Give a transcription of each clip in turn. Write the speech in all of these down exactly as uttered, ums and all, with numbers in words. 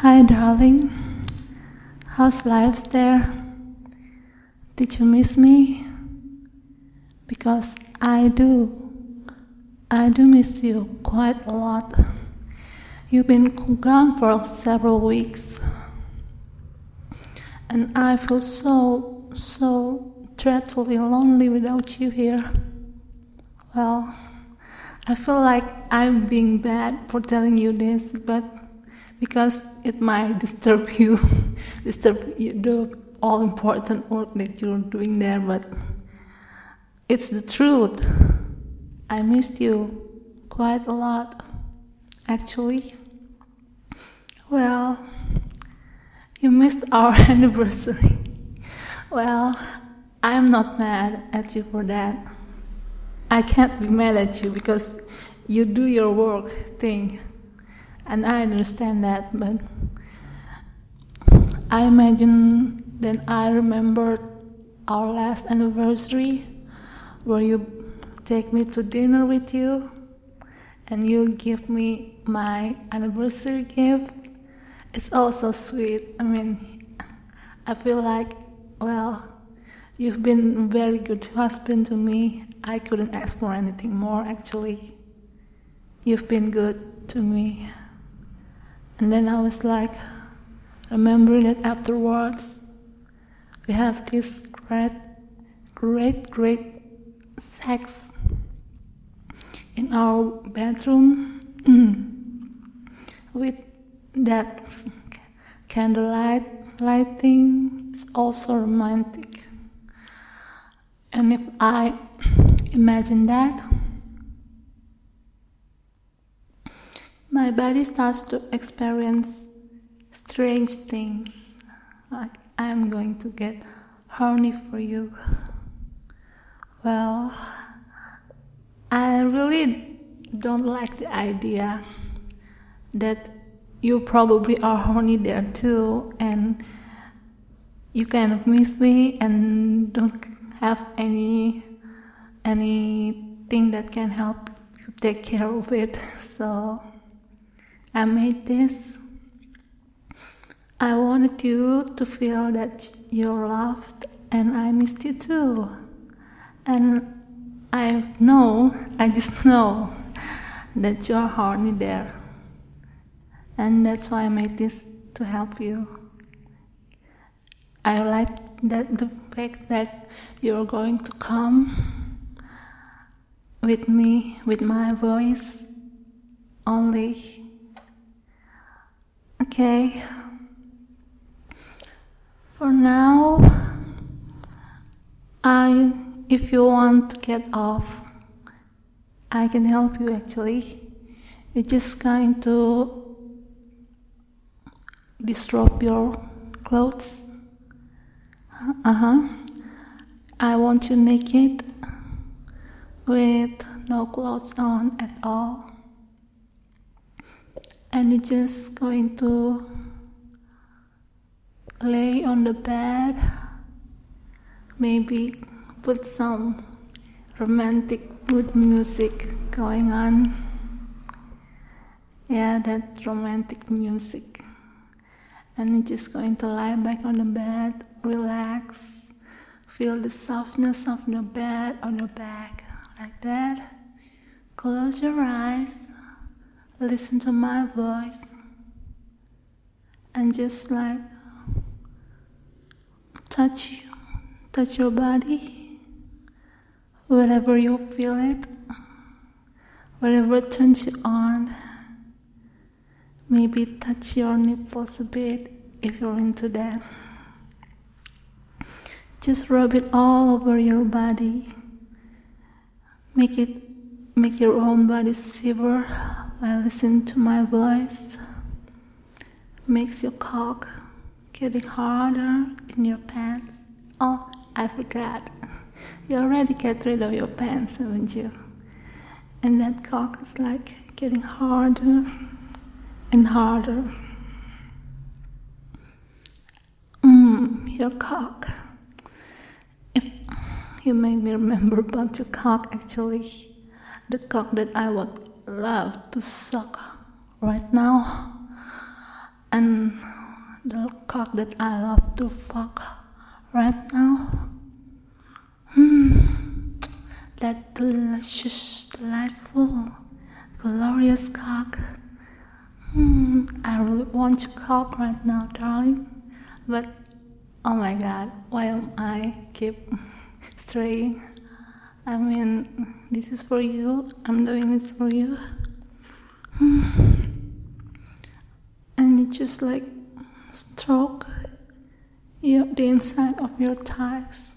Hi, darling. How's life there? Did you miss me? Because I do. I do miss you quite a lot. You've been gone for several weeks. And I feel so, so dreadfully lonely without you here. Well, I feel like I'm being bad for telling you this, but because it might disturb you, disturb you, the all important work that you're doing there, but it's the truth. I missed you quite a lot, actually. Well, you missed our anniversary. Well, I'm not mad at you for that. I can't be mad at you because you do your work thing. And I understand that, but I imagine that I remembered our last anniversary where you take me to dinner with you and you give me my anniversary gift. It's also sweet. I mean, I feel like, well, you've been a very good husband to me. I couldn't ask for anything more, actually. You've been good to me. And then I was like, remembering that afterwards, we have this great, great, great sex in our bedroom with that candlelight lighting. It's also romantic. And if I imagine that, my body starts to experience strange things, like I'm going to get horny for you. Well, I really don't like the idea that you probably are horny there too, and you kind of miss me and don't have any anything that can help you take care of it. So I made this. I wanted you to feel that you're loved, and I missed you too. And I know, I just know that you're horny there. And that's why I made this to help you. I like that the fact that you're going to come with me, with my voice only. Okay, for now, I, if you want to get off, I can help you actually. You're just going to disrobe your clothes. Uh-huh. I want you naked with no clothes on at all. And you're just going to lay on the bed, maybe put some romantic mood music going on. Yeah, that romantic music. And you're just going to lie back on the bed, relax, feel the softness of the bed on your back, like that. Close your eyes. Listen to my voice and just like touch you, touch your body, wherever you feel it, whatever turns you on. Maybe touch your nipples a bit if you're into that. Just rub it all over your body. Make it, make your own body shiver. While listening to my voice, makes your cock getting harder in your pants. Oh, I forgot. You already get rid of your pants, haven't you? And that cock is like getting harder and harder. Mmm, your cock. If you made me remember about your cock, actually, the cock that I would love to suck right now. and the cock that I love to fuck right now. Hmm, that delicious, delightful, glorious cock. Hmm, I really want your cock right now, darling. But oh my God, why am I keep straying? I mean, this is for you. I'm doing this for you. Hmm. And you just like stroke your, the inside of your thighs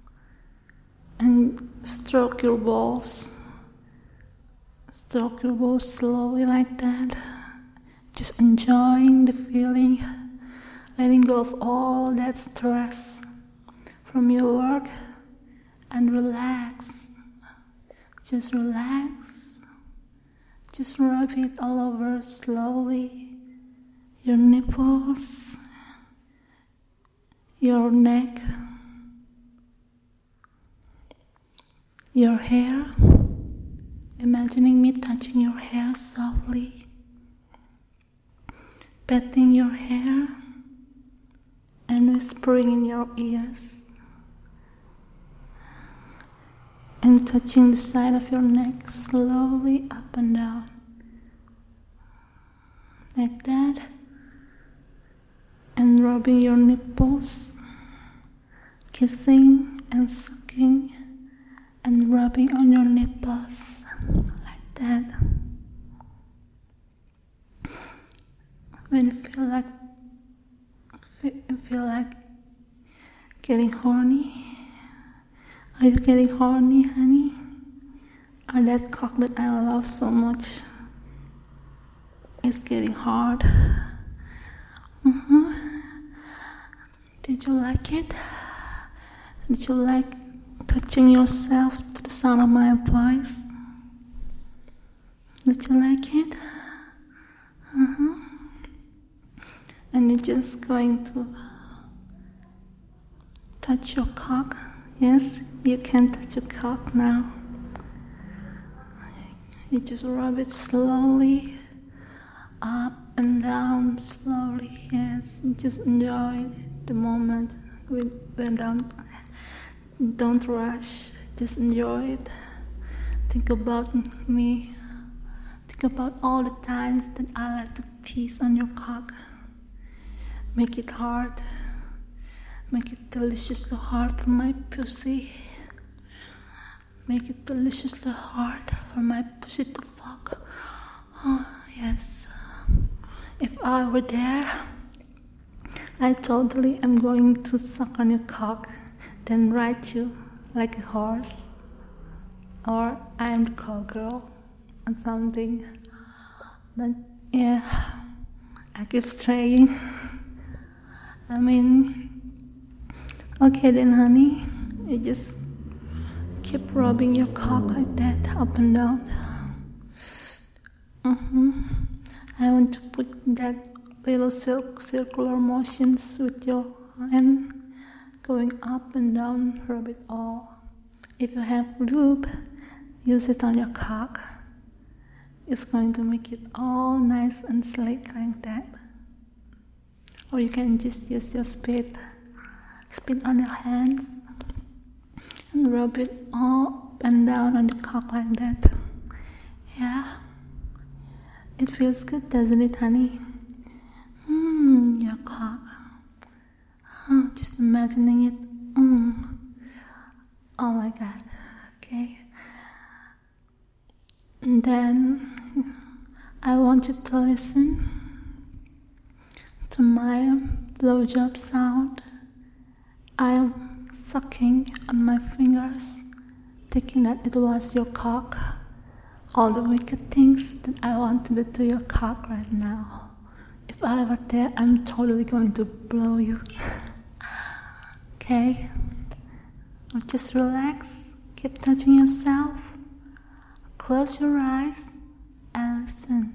and stroke your balls. Stroke your balls slowly like that. Just enjoying the feeling, letting go of all that stress from your work and relax. Just relax. Just rub it all over slowly. Your nipples, your neck, your hair. Imagining me touching your hair softly, petting your hair, and whispering in your ears, and touching the side of your neck slowly up and down, like that, and rubbing your nipples, kissing and sucking, and rubbing on your nipples, like that. When you feel like you feel like getting horny, are you getting horny, honey? Or that cock that I love so much is getting hard? Mm-hmm. Did you like it? Did you like touching yourself to the sound of my voice? Did you like it? Uh-huh. And you're just going to touch your cock. Yes, you can touch your cock now. You just rub it slowly, up and down slowly. Yes, just enjoy the moment. We don't, don't rush. Just enjoy it. Think about me. Think about all the times that I like to tease on your cock. Make it hard. Make it deliciously hard for my pussy. Make it deliciously hard for my pussy to fuck. Oh, yes. If I were there, I totally am going to suck on your cock, then ride you like a horse. Or I am the cowgirl or something. But yeah, I keep straying. I mean, okay then, honey, you just keep rubbing your cock like that, up and down. Mm-hmm. I want to put that little cir- circular motions with your hand, going up and down, rub it all. If you have lube, use it on your cock. It's going to make it all nice and slick like that. Or you can just use your spit, spit on your hands, and rub it up and down on the cock like that. Yeah, it feels good, doesn't it, honey? Mmm, your cock. Oh, just imagining it. Mmm. Oh my God. Okay. And then I want you to listen to my blowjob sound. I'm sucking on my fingers, thinking that it was your cock. All the wicked things that I want to do to your cock right now. If I were there, I'm totally going to blow you. Okay? Or just relax, keep touching yourself, close your eyes, and listen.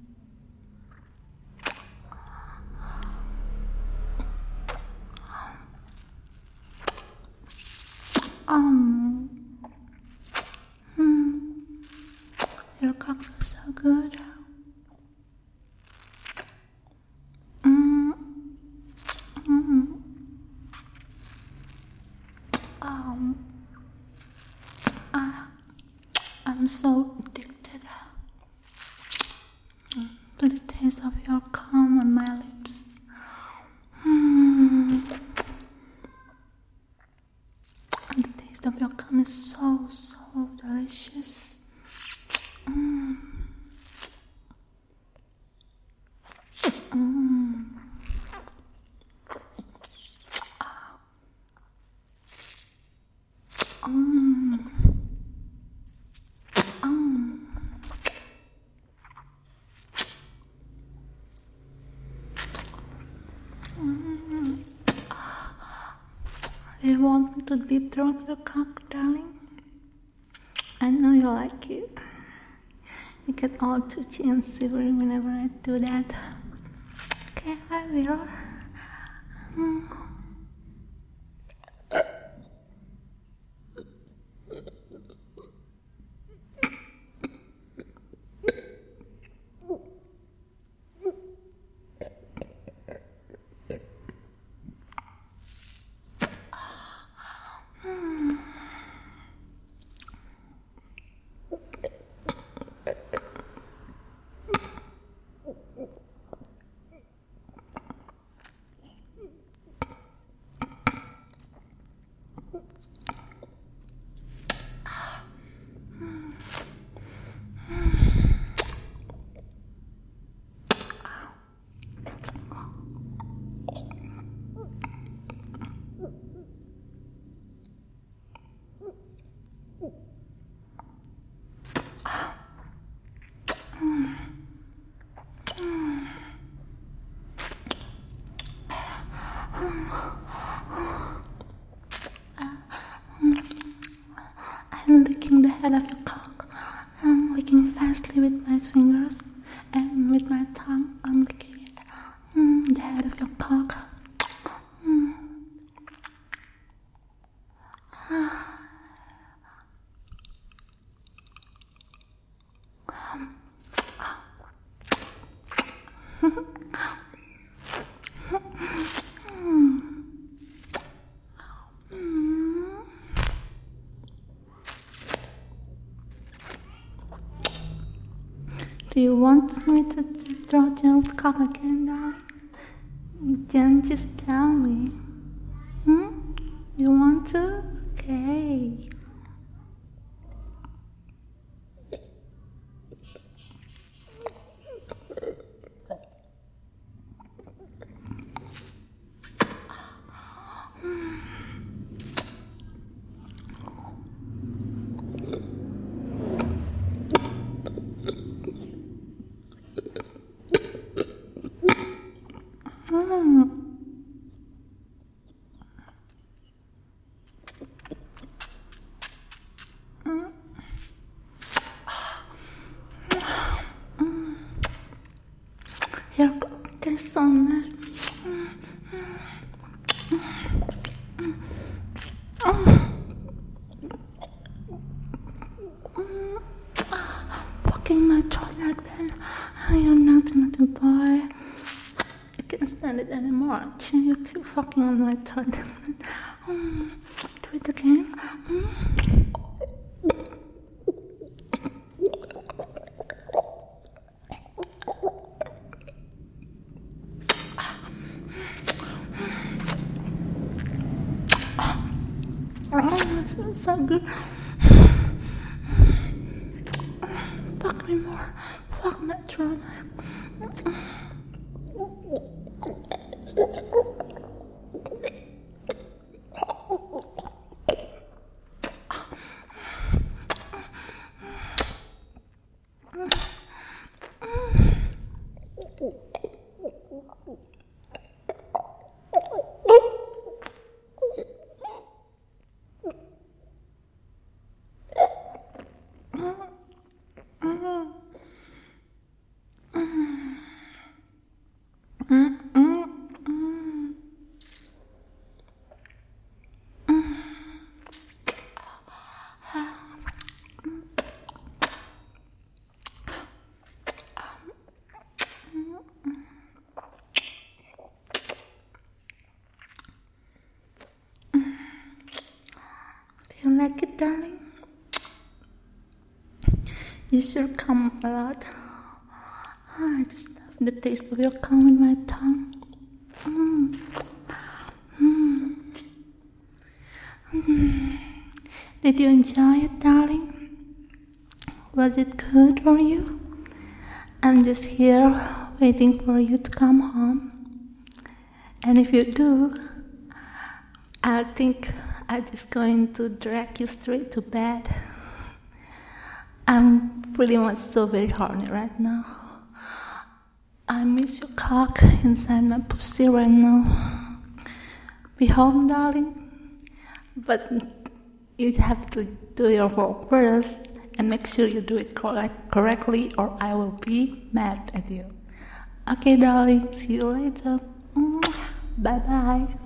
Um, hmm, your cock feels so good. Mm. of your cum on my lips. Mm. And the taste of your cum is so, so delicious. Mm. Mm. Mm. Mm. Mm. Do you want me to deep throat your cock, darling? I know you like it. You get all twitchy and shivery whenever I do that. Okay, I will. Mm. I'm licking the head of your cock. I'm licking fastly with my fingers, and with my tongue I'm licking it. Mm, the head of your cock. Mm. Do you want me to throw your cock again, darling? Then just tell me. Hmm? You want to? Okay. Mm. Mm. Mm. Your cock is so nice. Mm. Mm. Mm. Mm. Fucking my throat like that. You're not another boy. I can't stand it anymore. Can you keep fucking on my throat? Mm. Do it again. Mm. Oh, it feels so good. Fuck me more. Fuck my throat. Do you like it, darling? You sure come a lot. I just love the taste of your cum in my tongue. Mm. Mm. Mm. Did you enjoy it, darling? Was it good for you? I'm just here waiting for you to come home. And if you do, I think I'm just going to drag you straight to bed. I'm pretty much so very horny right now. I miss your cock inside my pussy right now. Be home, darling. But you have to do your work first and make sure you do it correct, correctly or I will be mad at you. Okay, darling. See you later. Bye-bye.